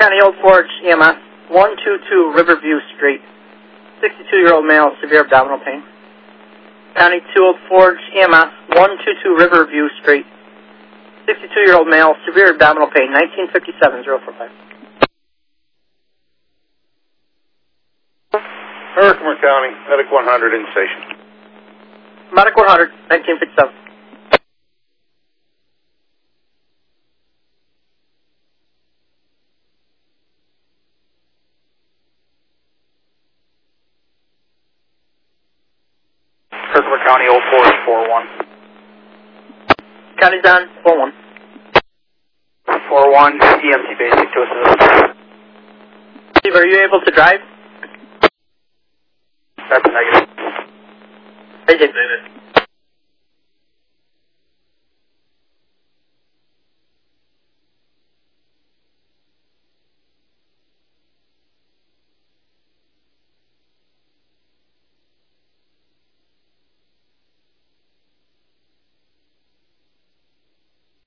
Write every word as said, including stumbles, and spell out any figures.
County Old Forge, E M S, one two two Riverview Street, sixty-two-year-old male, severe abdominal pain. County two Old Forge, E M S, one two two Riverview Street, sixty-two-year-old male, severe abdominal pain, nineteen fifty-seven, zero four five. Herkimer County, Medic one hundred in station. Medic one hundred, nineteen fifty-seven. Herkimer County, Old Forge, four one. County's on, four one. four one, E M T basic to assist. Steve, are you able to drive? That's a negative. Hey, David.